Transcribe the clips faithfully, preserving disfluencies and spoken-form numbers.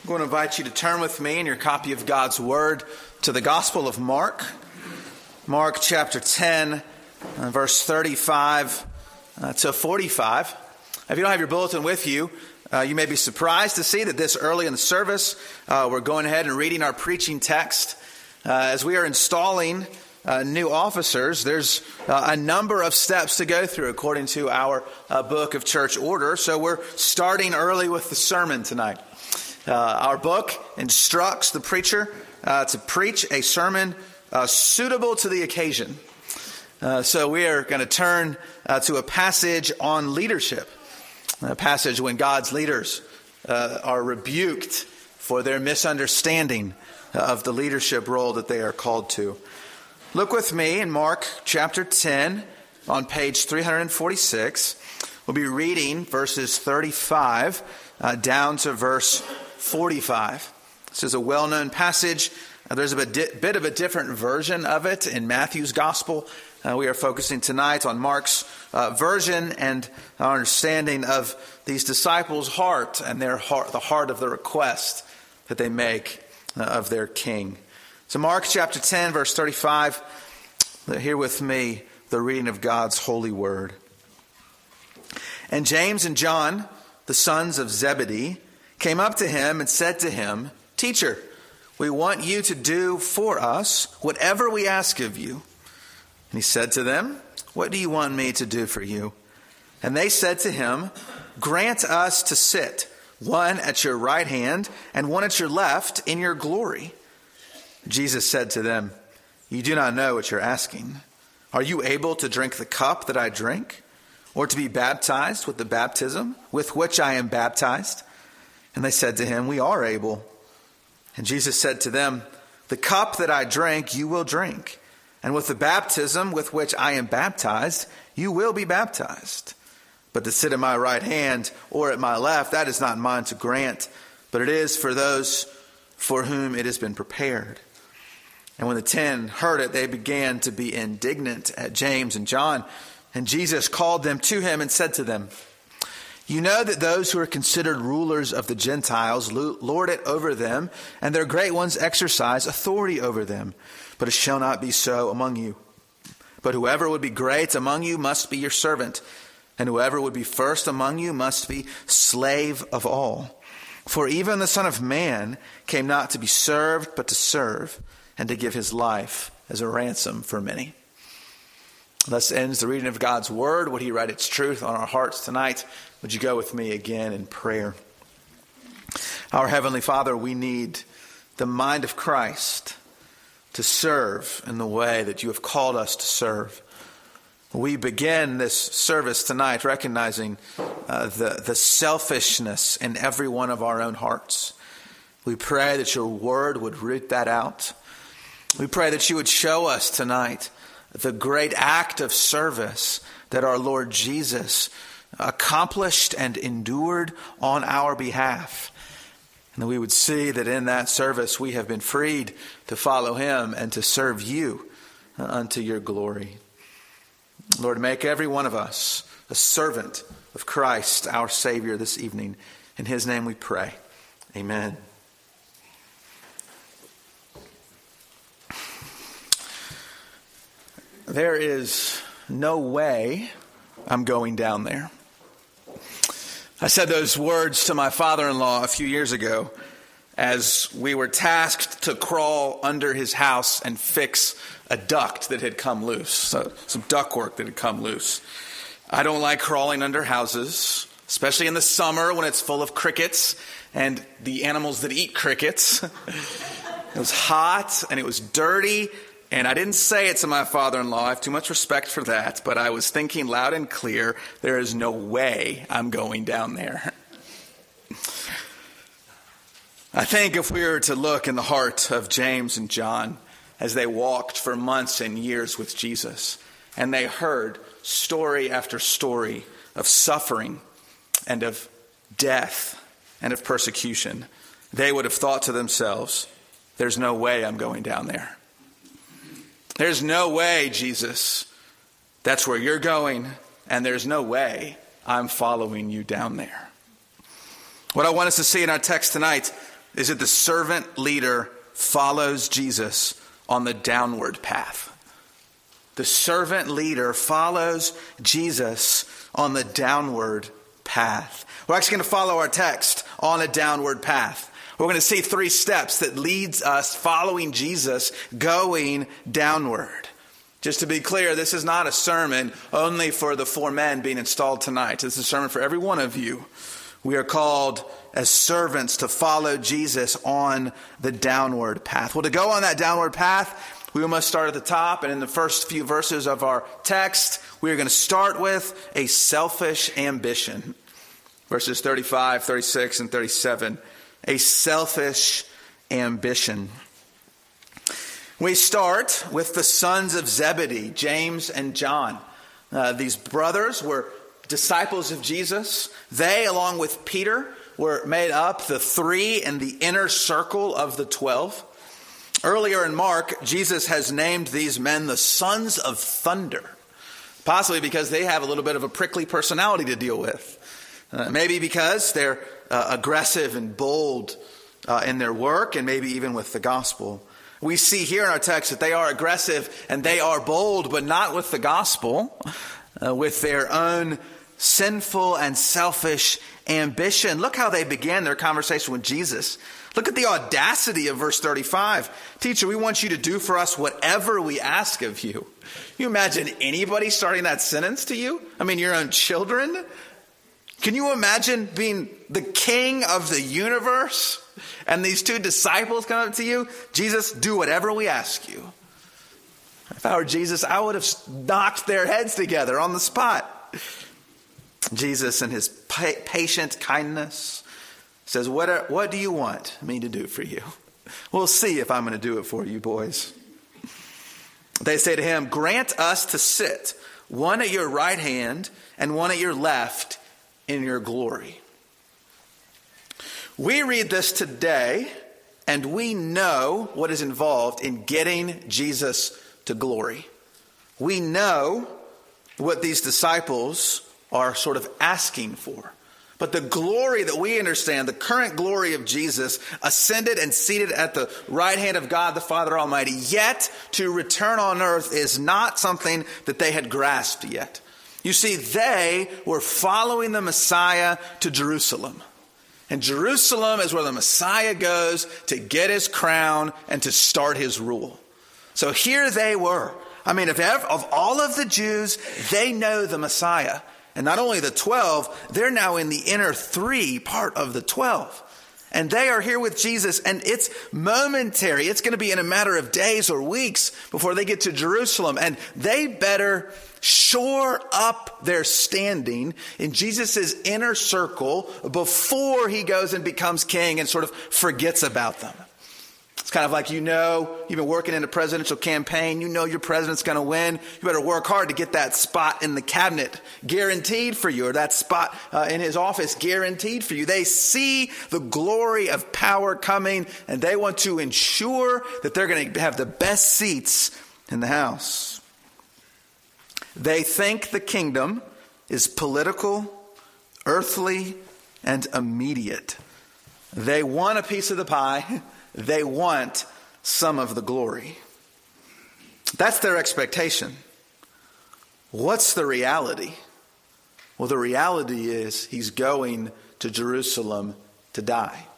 I'm going to invite you to turn with me in your copy of God's Word to the Gospel of Mark. Mark chapter ten, uh, verse thirty-five uh, to forty-five. If you don't have your bulletin with you, uh, you may be surprised to see that this early in the service, uh, we're going ahead and reading our preaching text. Uh, as we are installing uh, new officers, there's uh, a number of steps to go through according to our uh, book of church order. So we're starting early with the sermon tonight. Uh, our book instructs the preacher uh, to preach a sermon uh, suitable to the occasion. Uh, so we are going to turn uh, to a passage on leadership, a passage when God's leaders uh, are rebuked for their misunderstanding of the leadership role that they are called to. Look with me in Mark chapter ten on page three forty-six. We'll be reading verses thirty-five uh, down to verse forty-five. This is a well-known passage. Uh, there's a bit, bit of a different version of it in Matthew's gospel. Uh, we are focusing tonight on Mark's uh, version and our understanding of these disciples' heart and their heart, the heart of the request that they make uh, of their king. So Mark chapter ten, verse thirty-five. Hear with me the reading of God's holy word. And James and John, the sons of Zebedee, came up to him and said to him, "Teacher, we want you to do for us whatever we ask of you." And he said to them, "What do you want me to do for you?" And they said to him, "Grant us to sit, one at your right hand and one at your left, in your glory." Jesus said to them, "You do not know what you're asking. Are you able to drink the cup that I drink, or to be baptized with the baptism with which I am baptized?" And they said to him, "We are able." And Jesus said to them, "The cup that I drink, you will drink. And with the baptism with which I am baptized, you will be baptized. But to sit at my right hand or at my left, that is not mine to grant, but it is for those for whom it has been prepared." And when the ten heard it, they began to be indignant at James and John. And Jesus called them to him and said to them, "You know that those who are considered rulers of the Gentiles lord it over them, and their great ones exercise authority over them. But it shall not be so among you. But whoever would be great among you must be your servant, and whoever would be first among you must be slave of all. For even the Son of Man came not to be served, but to serve, and to give his life as a ransom for many." Thus ends the reading of God's word. Would he write its truth on our hearts tonight? Would you go with me again in prayer? Our Heavenly Father, we need the mind of Christ to serve in the way that you have called us to serve. We begin this service tonight recognizing uh, the, the selfishness in every one of our own hearts. We pray that your word would root that out. We pray that you would show us tonight the great act of service that our Lord Jesus accomplished and endured on our behalf. And that we would see that in that service we have been freed to follow him and to serve you unto your glory. Lord, make every one of us a servant of Christ, our Savior, this evening. In his name we pray. Amen. There is no way I'm going down there. I said those words to my father-in-law a few years ago as we were tasked to crawl under his house and fix a duct that had come loose, so some ductwork that had come loose. I don't like crawling under houses, especially in the summer when it's full of crickets and the animals that eat crickets. It was hot and it was dirty. And I didn't say it to my father-in-law. I have too much respect for that. But I was thinking loud and clear, there is no way I'm going down there. I think if we were to look in the heart of James and John as they walked for months and years with Jesus, and they heard story after story of suffering and of death and of persecution, they would have thought to themselves, there's no way I'm going down there. There's no way, Jesus, that's where you're going, and there's no way I'm following you down there. What I want us to see in our text tonight is that the servant leader follows Jesus on the downward path. The servant leader follows Jesus on the downward path. We're actually going to follow our text on a downward path. We're going to see three steps that leads us following Jesus going downward. Just to be clear, this is not a sermon only for the four men being installed tonight. This is a sermon for every one of you. We are called as servants to follow Jesus on the downward path. Well, to go on that downward path, we must start at the top. And in the first few verses of our text, we are going to start with a selfish ambition. Verses thirty-five, thirty-six, and thirty-seven. A selfish ambition. We start with the sons of Zebedee, James and John. Uh, these brothers were disciples of Jesus. They, along with Peter, were made up the three in the inner circle of the twelve. Earlier in Mark, Jesus has named these men the sons of thunder, possibly because they have a little bit of a prickly personality to deal with. Uh, maybe because they're uh, aggressive and bold uh, in their work, and maybe even with the gospel. We see here in our text that they are aggressive and they are bold, but not with the gospel, uh, with their own sinful and selfish ambition. Look how they began their conversation with Jesus. Look at the audacity of verse thirty-five. Teacher, we want you to do for us whatever we ask of you. Can you imagine anybody starting that sentence to you? I mean, your own children? Can you imagine being the king of the universe and these two disciples come up to you? Jesus, do whatever we ask you. If I were Jesus, I would have knocked their heads together on the spot. Jesus, in his pa- patient kindness, says, what, are, what do you want me to do for you? We'll see if I'm going to do it for you, boys. They say to him, grant us to sit, one at your right hand and one at your left, in your glory. We read this today, and we know what is involved in getting Jesus to glory. We know what these disciples are sort of asking for. But the glory that we understand, the current glory of Jesus, ascended and seated at the right hand of God the Father Almighty, yet to return on earth is not something that they had grasped yet. You see, they were following the Messiah to Jerusalem. And Jerusalem is where the Messiah goes to get his crown and to start his rule. So here they were. I mean, if ever, of all of the Jews, they know the Messiah. And not only the twelve, they're now in the inner three part of the twelve. And they are here with Jesus, and it's momentary. It's going to be in a matter of days or weeks before they get to Jerusalem. And they better shore up their standing in Jesus' inner circle before he goes and becomes king and sort of forgets about them. It's kind of like, you know, you've been working in a presidential campaign. You know your president's going to win. You better work hard to get that spot in the cabinet guaranteed for you, or that spot uh, in his office guaranteed for you. They see the glory of power coming, and they want to ensure that they're going to have the best seats in the house. They think the kingdom is political, earthly, and immediate. They want a piece of the pie. They want some of the glory. That's their expectation. What's the reality? Well, the reality is he's going to Jerusalem to die.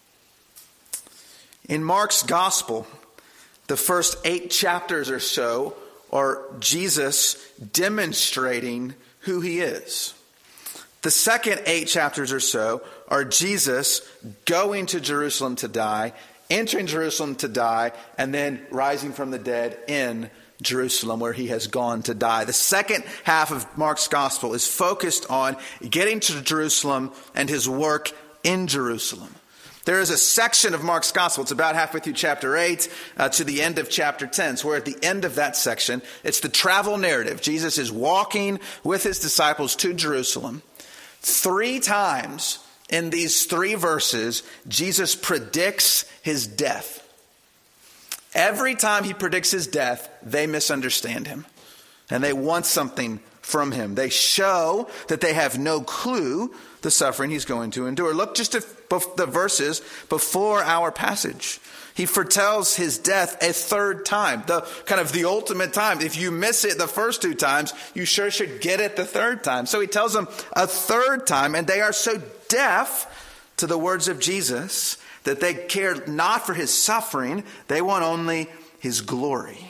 In Mark's gospel, the first eight chapters or so are Jesus demonstrating who he is. The second eight chapters or so are Jesus going to Jerusalem to die, entering Jerusalem to die, and then rising from the dead in Jerusalem where he has gone to die. The second half of Mark's gospel is focused on getting to Jerusalem and his work in Jerusalem. There is a section of Mark's gospel, it's about halfway through chapter eight uh, to the end of chapter ten. So we're at the end of that section. It's the travel narrative. Jesus is walking with his disciples to Jerusalem. Three times in these three verses, Jesus predicts his death. Every time he predicts his death, they misunderstand him. And they want something from him. They show that they have no clue the suffering he's going to endure. Look just a, the verses before our passage. He foretells his death a third time, the kind of the ultimate time. If you miss it the first two times, you sure should get it the third time. So he tells them a third time, and they are so deaf to the words of Jesus that they care not for his suffering, they want only his glory.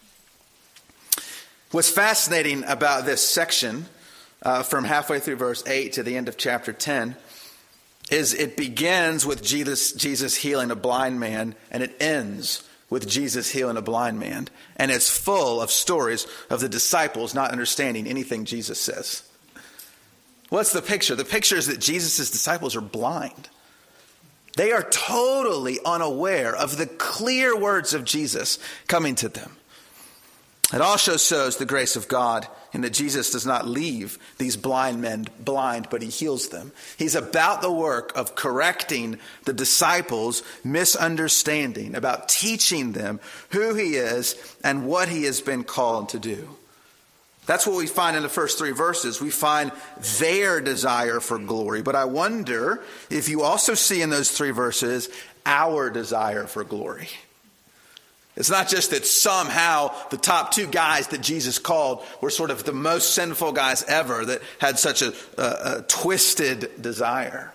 What's fascinating about this section, uh, from halfway through verse eight to the end of chapter ten, is it begins with Jesus, Jesus healing a blind man, and it ends with Jesus healing a blind man. And it's full of stories of the disciples not understanding anything Jesus says. What's the picture? The picture is that Jesus' disciples are blind. They are totally unaware of the clear words of Jesus coming to them. It also shows the grace of God in that Jesus does not leave these blind men blind, but he heals them. He's about the work of correcting the disciples' misunderstanding, about teaching them who he is and what he has been called to do. That's what we find in the first three verses. We find their desire for glory. But I wonder if you also see in those three verses our desire for glory. It's not just that somehow the top two guys that Jesus called were sort of the most sinful guys ever that had such a, a, a twisted desire.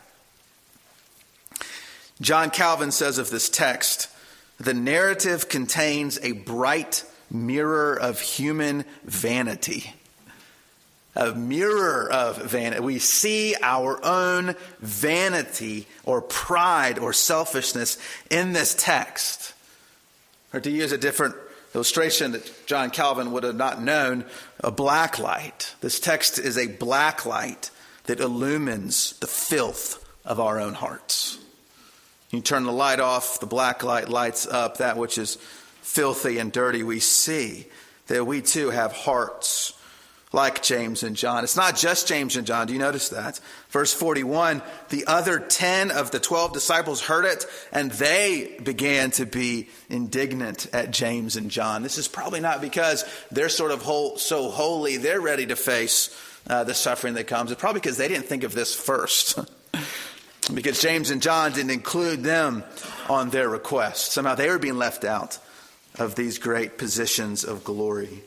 John Calvin says of this text, the narrative contains a bright mirror of human vanity. A mirror of vanity. We see our own vanity or pride or selfishness in this text. Or to use a different illustration that John Calvin would have not known, a black light. This text is a black light that illumines the filth of our own hearts. You turn the light off, the black light lights up that which is filthy and dirty. We see that we too have hearts like James and John. It's not just James and John. Do you notice that? Verse forty-one, the other ten of the twelve disciples heard it, and they began to be indignant at James and John. This is probably not because they're sort of whole, so holy, they're ready to face uh, the suffering that comes. It's probably because they didn't think of this first. Because James and John didn't include them on their request. Somehow they were being left out of these great positions of glory.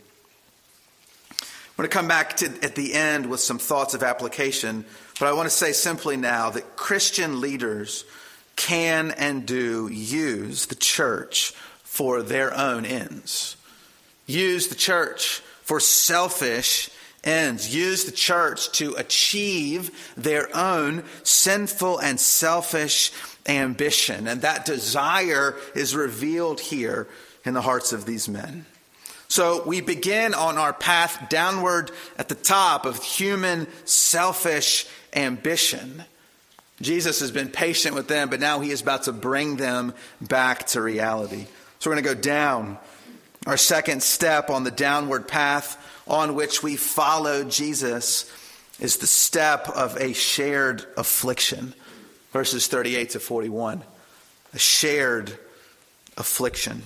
I'm going to come back to at the end with some thoughts of application, but I want to say simply now that Christian leaders can and do use the church for their own ends. Use the church for selfish ends. Use the church to achieve their own sinful and selfish ambition. And that desire is revealed here in the hearts of these men. So we begin on our path downward at the top of human selfish ambition. Jesus has been patient with them, but now he is about to bring them back to reality. So we're going to go down. Our second step on the downward path on which we follow Jesus is the step of a shared affliction. Verses thirty-eight to forty-one. A shared affliction.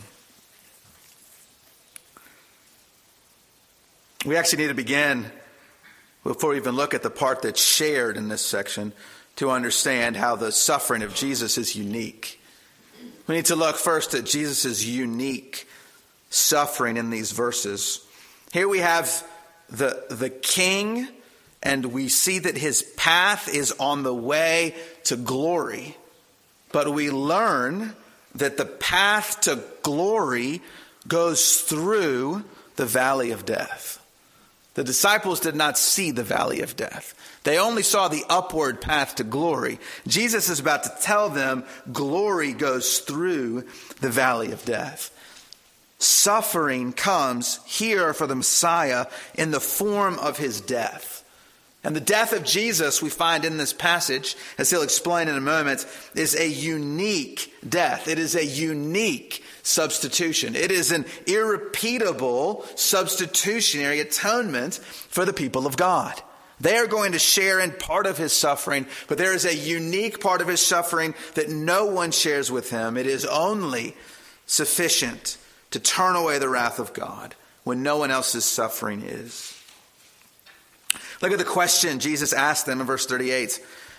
We actually need to begin, before we even look at the part that's shared in this section, to understand how the suffering of Jesus is unique. We need to look first at Jesus' unique suffering in these verses. Here we have the, the king, and we see that his path is on the way to glory. But we learn that the path to glory goes through the valley of death. The disciples did not see the valley of death. They only saw the upward path to glory. Jesus is about to tell them glory goes through the valley of death. Suffering comes here for the Messiah in the form of his death. And the death of Jesus, we find in this passage, as he'll explain in a moment, is a unique death. It is a unique substitution. It is an irrepeatable substitutionary atonement for the people of God. They are going to share in part of his suffering, but there is a unique part of his suffering that no one shares with him. It is only sufficient to turn away the wrath of God when no one else's suffering is. Look at the question Jesus asked them in verse thirty-eight.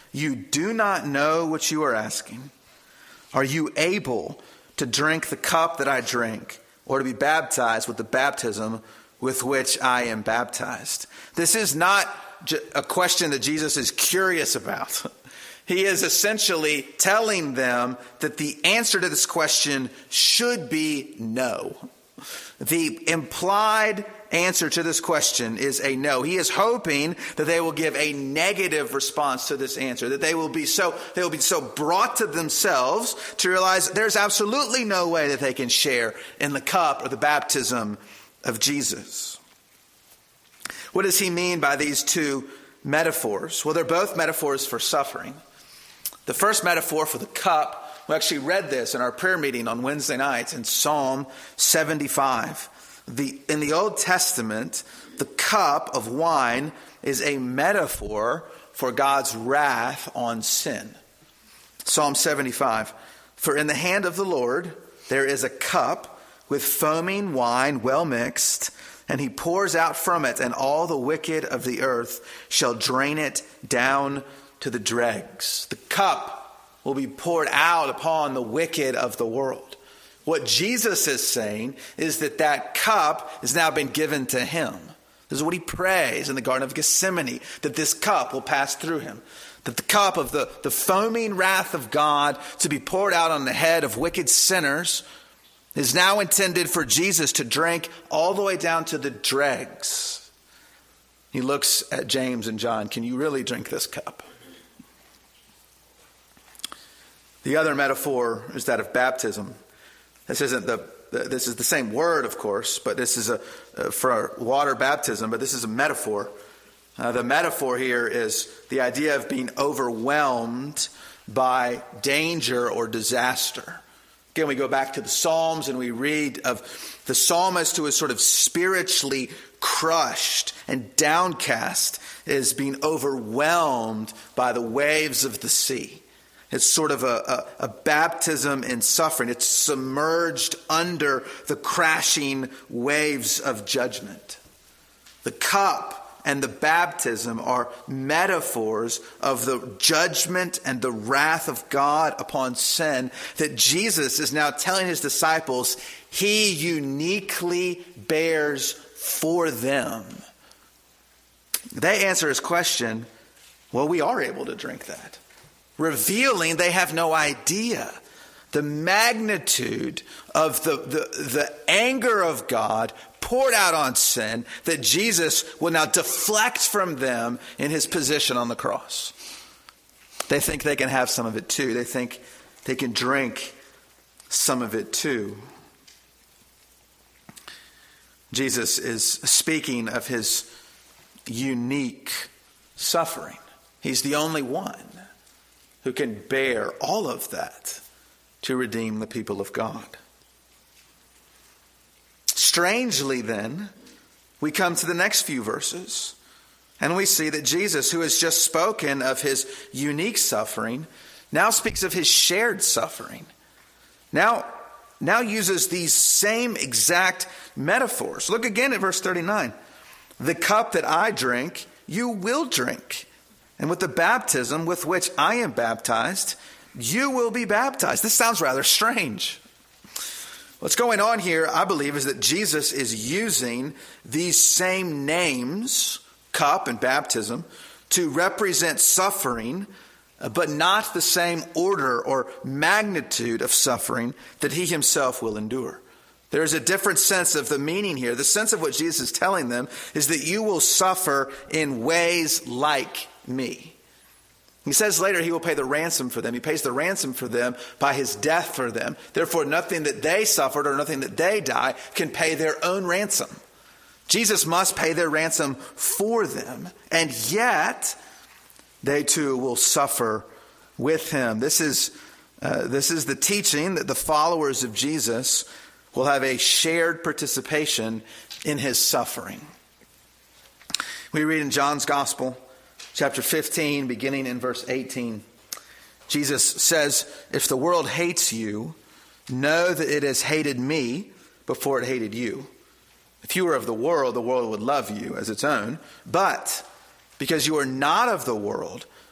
you do not know what you are asking. Are you able to drink the cup that I drink, or to be baptized with the baptism with which I am baptized?" This is not a question that Jesus is curious about. He is essentially telling them that the answer to this question should be no. The implied answer to this question is a no. He is hoping that they will give a negative response to this answer, that they will be so they will be so brought to themselves to realize there's absolutely no way that they can share in the cup or the baptism of Jesus. What does he mean by these two metaphors? Well, they're both metaphors for suffering. The first metaphor for the cup, we actually read this in our prayer meeting on Wednesday nights in Psalm seventy-five. The, in the Old Testament, the cup of wine is a metaphor for God's wrath on sin. Psalm seventy-five. "For in the hand of the Lord there is a cup with foaming wine well mixed, and he pours out from it, and all the wicked of the earth shall drain it down to the dregs." The cup will be poured out upon the wicked of the world. What Jesus is saying is that that cup has now been given to him. This is what he prays in the Garden of Gethsemane, that this cup will pass through him. That the cup of the, the foaming wrath of God to be poured out on the head of wicked sinners is now intended for Jesus to drink all the way down to the dregs. He looks at James and John. Can you really drink this cup? The other metaphor is that of baptism. This isn't the, this is the same word, of course, but this is a uh, for water baptism, but this is a metaphor. Uh, the metaphor here is the idea of being overwhelmed by danger or disaster. Again, we go back to the Psalms and we read of the psalmist who is sort of spiritually crushed and downcast, is being overwhelmed by the waves of the sea. It's sort of a, a, a baptism in suffering. It's submerged under the crashing waves of judgment. The cup and the baptism are metaphors of the judgment and the wrath of God upon sin that Jesus is now telling his disciples he uniquely bears for them. They answer his question, well, we are able to drink that. Revealing they have no idea the magnitude of the, the, the anger of God poured out on sin that Jesus will now deflect from them in his position on the cross. They think they can have some of it too. They think they can drink some of it too. Jesus is speaking of his unique suffering. He's the only one who can bear all of that to redeem the people of God. Strangely, then, we come to the next few verses, and we see that Jesus, who has just spoken of his unique suffering, now speaks of his shared suffering. Now, now uses these same exact metaphors. Look again at verse thirty-nine. "The cup that I drink, you will drink. And with the baptism with which I am baptized, you will be baptized." This sounds rather strange. What's going on here, I believe, is that Jesus is using these same names, cup and baptism, to represent suffering, but not the same order or magnitude of suffering that he himself will endure. There is a different sense of the meaning here. The sense of what Jesus is telling them is that you will suffer in ways like me. He says later he will pay the ransom for them. He pays the ransom for them by his death for them. Therefore, nothing that they suffered or nothing that they die can pay their own ransom. Jesus must pay their ransom for them. And yet, they too will suffer with him. This is, uh, this is the teaching that the followers of Jesus will have a shared participation in his suffering. We read in John's Gospel, chapter fifteen, beginning in verse eighteen. Jesus says, "If the world hates you, know that it has hated me before it hated you. If you were of the world, the world would love you as its own. But because you are not of the world,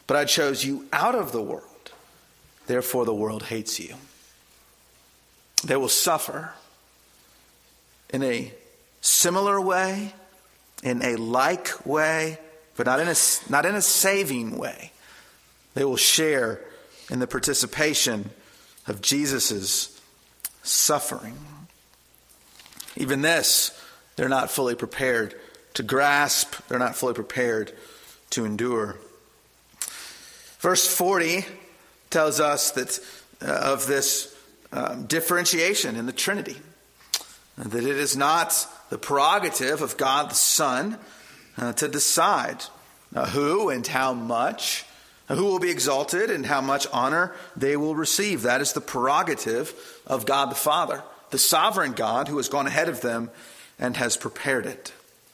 but I chose you out of the world. Therefore the world hates you. They will suffer in a similar way, in a like way, but not in a, not in a saving way. They will share in the participation of Jesus' suffering. Even this, they're not fully prepared to grasp. They're not fully prepared to endure. Verse forty tells us that uh, of this um, differentiation in the Trinity. That it is not the prerogative of God the Son uh, to decide uh, who and how much, uh, who will be exalted and how much honor they will receive. That is the prerogative of God the Father, the sovereign God who has gone ahead of them and has prepared it.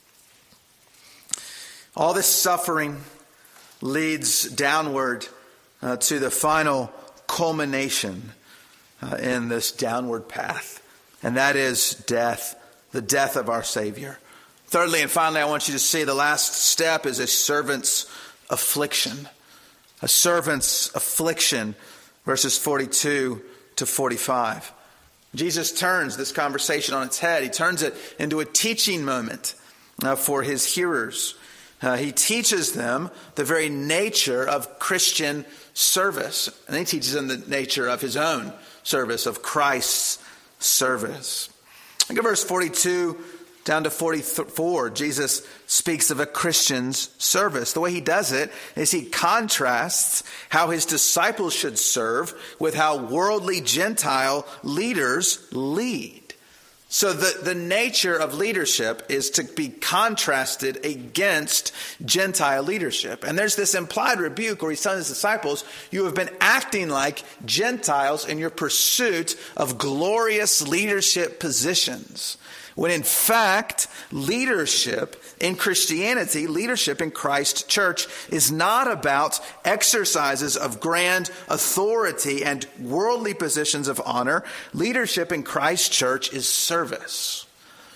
All this suffering leads downward uh, to the final culmination uh, in this downward path. And that is death, the death of our Savior. Thirdly and finally, I want you to see the last step is a servant's affliction. A servant's affliction, verses forty-two to forty-five. Jesus turns this conversation on its head. He turns it into a teaching moment uh, for his hearers. Uh, he teaches them the very nature of Christian service. And he teaches them the nature of his own service, of Christ's service. Look at verse forty-two down to forty-four. Jesus speaks of a Christian's service. The way he does it is he contrasts how his disciples should serve with how worldly Gentile leaders lead. So the, the nature of leadership is to be contrasted against Gentile leadership. And there's this implied rebuke where he's telling his disciples, you have been acting like Gentiles in your pursuit of glorious leadership positions. When in fact, leadership in Christianity, leadership in Christ's church is not about exercises of grand authority and worldly positions of honor. Leadership in Christ's church is service.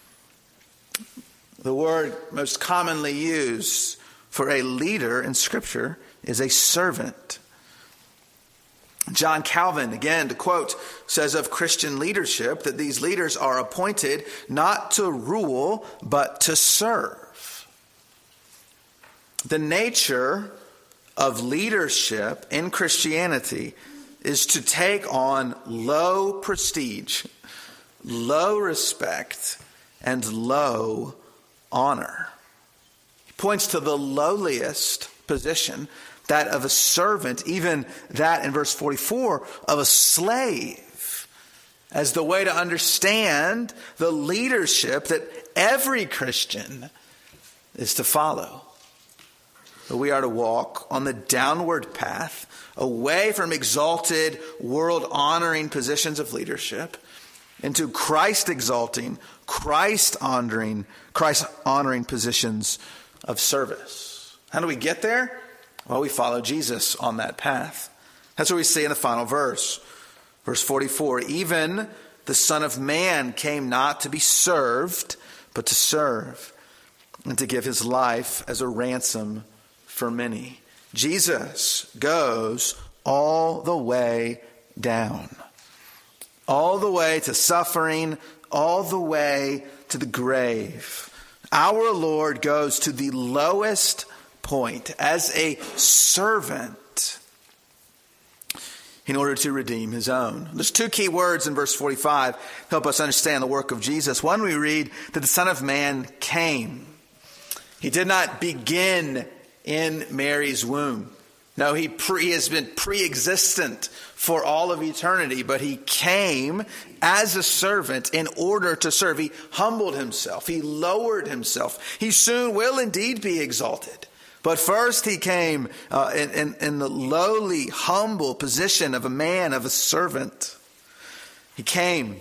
The word most commonly used for a leader in Scripture is a servant. John Calvin, again to quote, says of Christian leadership that these leaders are appointed not to rule, but to serve. The nature of leadership in Christianity is to take on low prestige, low respect, and low honor. He points to the lowliest position, that of a servant, even that in verse forty-four of a slave, as the way to understand the leadership that every Christian is to follow. We are to walk on the downward path away from exalted, world-honoring positions of leadership into Christ-exalting, Christ-honoring, Christ-honoring positions of service. How do we get there? Well, we follow Jesus on that path. That's what we see in the final verse. Verse forty-four, even the Son of Man came not to be served, but to serve, and to give his life as a ransom for many. Jesus goes all the way down. All the way to suffering, all the way to the grave. Our Lord goes to the lowest point as a servant in order to redeem his own. There's two key words in verse forty-five to help us understand the work of Jesus. One, we read that the Son of Man came. He did not begin in Mary's womb. No, he, pre, he has been pre-existent for all of eternity, but he came as a servant in order to serve. He humbled himself. He lowered himself. He soon will indeed be exalted. But first he came uh, in, in, in the lowly, humble position of a man, of a servant. He came.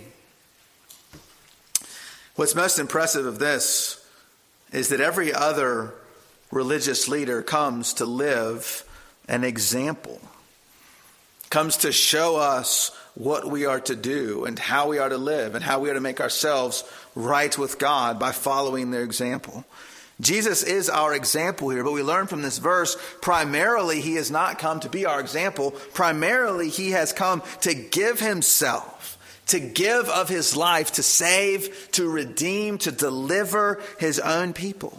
What's most impressive of this is that every other religious leader comes to live an example, comes to show us what we are to do and how we are to live and how we are to make ourselves right with God by following their example. Jesus is our example here, but we learn from this verse, primarily he has not come to be our example. Primarily he has come to give himself, to give of his life, to save, to redeem, to deliver his own people.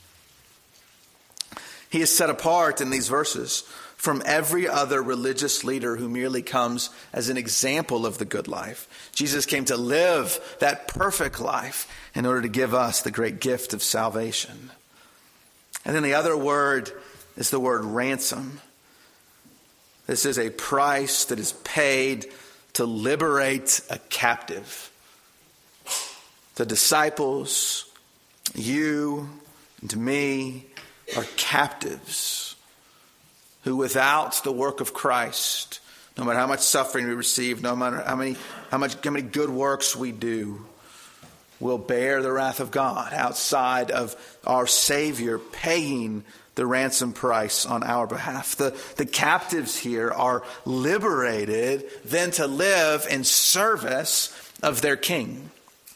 He is set apart in these verses from every other religious leader who merely comes as an example of the good life. Jesus came to live that perfect life in order to give us the great gift of salvation. And then the other word is the word ransom. This is a price that is paid to liberate a captive. The disciples, you and me, are captives who without the work of Christ, no matter how much suffering we receive, no matter how many, how much, how many good works we do, will bear the wrath of God outside of our Savior paying the ransom price on our behalf. The, the captives here are liberated then to live in service of their King.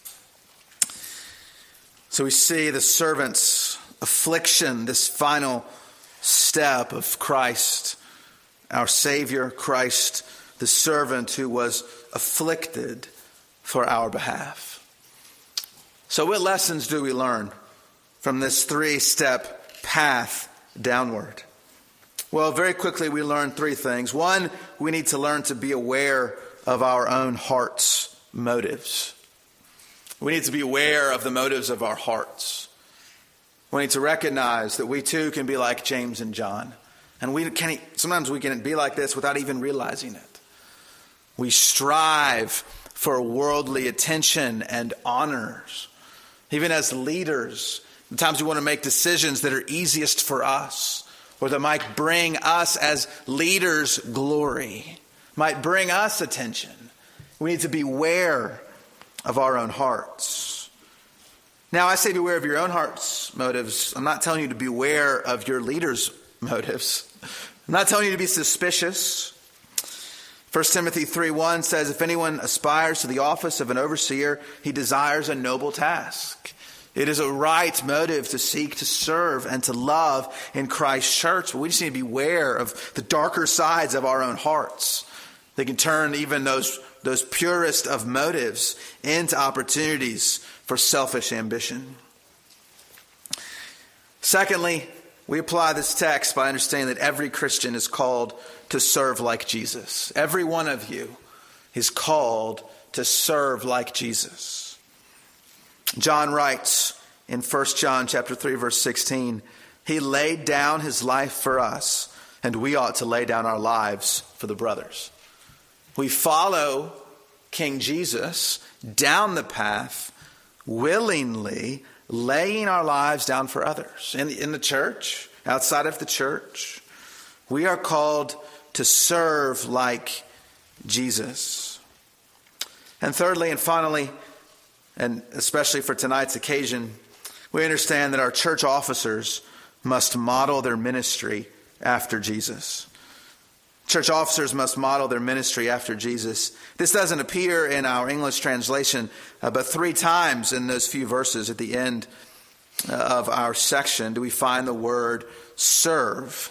So we see the servant's affliction, this final step of Christ, our Savior, Christ, the servant who was afflicted for our behalf. So what lessons do we learn from this three-step path downward? Well, very quickly we learn three things. One, we need to learn to be aware of our own heart's motives. We need to be aware of the motives of our hearts. We need to recognize that we too can be like James and John. And we can sometimes we can be like this without even realizing it. We strive for worldly attention and honors. Even as leaders, sometimes we want to make decisions that are easiest for us, or that might bring us as leaders glory, might bring us attention. We need to beware of our own hearts. Now, I say beware of your own heart's motives. I'm not telling you to beware of your leaders' motives. I'm not telling you to be suspicious. First Timothy three one says, if anyone aspires to the office of an overseer, he desires a noble task. It is a right motive to seek to serve and to love in Christ's church. But we just need to beware of the darker sides of our own hearts. They can turn even those, those purest of motives into opportunities for selfish ambition. Secondly, we apply this text by understanding that every Christian is called to serve like Jesus. Every one of you is called to serve like Jesus. John writes in First John chapter three, verse sixteen, he laid down his life for us, and we ought to lay down our lives for the brothers. We follow King Jesus down the path, willingly laying our lives down for others. In, in the church, outside of the church, we are called to serve like Jesus. And thirdly and finally, and especially for tonight's occasion, we understand that our church officers must model their ministry after Jesus. Church officers must model their ministry after Jesus. This doesn't appear in our English translation, uh, but three times in those few verses at the end uh, of our section do we find the word serve.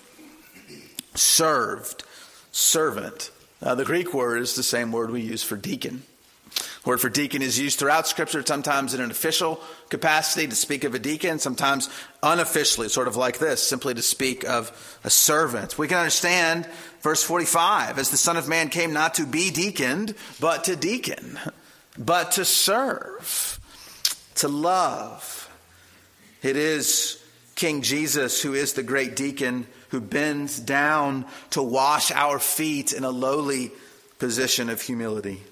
Served. Servant. Uh, the Greek word is the same word we use for deacon. The word for deacon is used throughout Scripture, sometimes in an official capacity to speak of a deacon, sometimes unofficially, sort of like this, simply to speak of a servant. We can understand verse forty-five, as the Son of Man came not to be deaconed, but to deacon, but to serve, to love. It is King Jesus who is the great deacon who bends down to wash our feet in a lowly position of humility.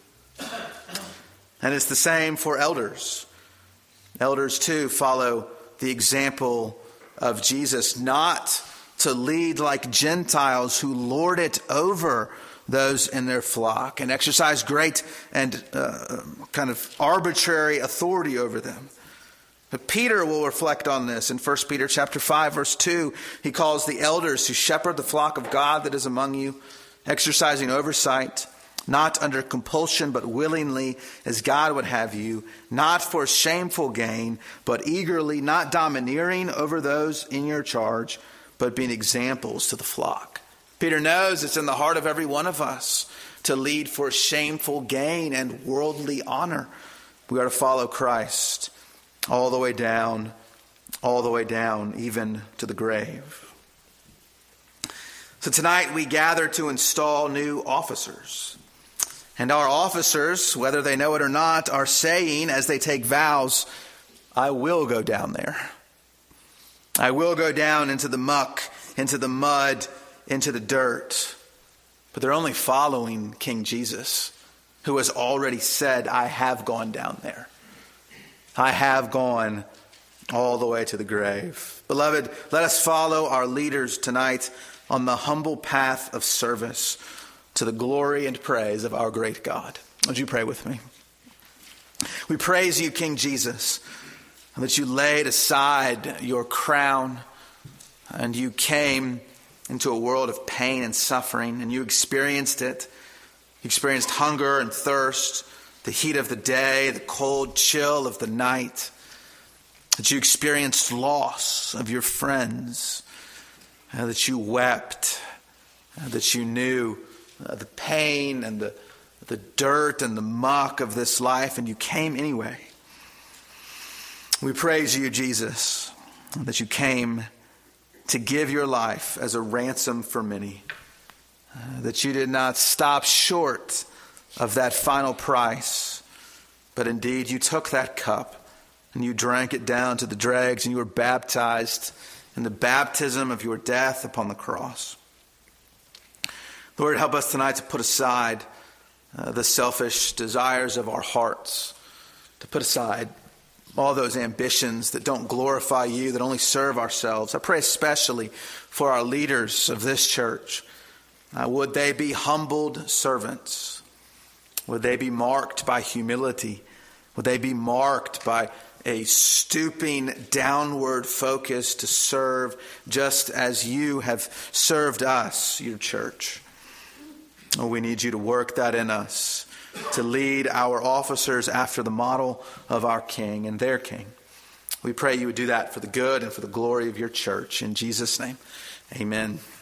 And it's the same for elders. Elders, too, follow the example of Jesus, not to lead like Gentiles who lord it over those in their flock and exercise great and uh, kind of arbitrary authority over them. But Peter will reflect on this in First Peter chapter five, verse two. He calls the elders who shepherd the flock of God that is among you, exercising oversight, not under compulsion, but willingly, as God would have you, not for shameful gain, but eagerly, not domineering over those in your charge, but being examples to the flock. Peter knows it's in the heart of every one of us to lead for shameful gain and worldly honor. We are to follow Christ all the way down, all the way down, even to the grave. So tonight we gather to install new officers. And our officers, whether they know it or not, are saying as they take vows, I will go down there. I will go down into the muck, into the mud, into the dirt. But they're only following King Jesus, who has already said, I have gone down there. I have gone all the way to the grave. Beloved, let us follow our leaders tonight on the humble path of service to the glory and praise of our great God. Would you pray with me? We praise you, King Jesus, that you laid aside your crown and you came into a world of pain and suffering, and you experienced it. You experienced hunger and thirst, the heat of the day, the cold chill of the night. That you experienced loss of your friends, uh, that you wept, uh, that you knew uh, the pain and the, the dirt and the muck of this life, and you came anyway. We praise you, Jesus, that you came to give your life as a ransom for many, uh, that you did not stop short of that final price, but indeed you took that cup and you drank it down to the dregs, and you were baptized in the baptism of your death upon the cross. Lord, help us tonight to put aside uh, the selfish desires of our hearts, to put aside all those ambitions that don't glorify you, that only serve ourselves. I pray especially for our leaders of this church. Uh, would they be humbled servants? Would they be marked by humility? Would they be marked by a stooping downward focus to serve just as you have served us, your church? Oh, we need you to work that in us, to lead our officers after the model of our King and their King. We pray you would do that for the good and for the glory of your church. In Jesus' name, amen.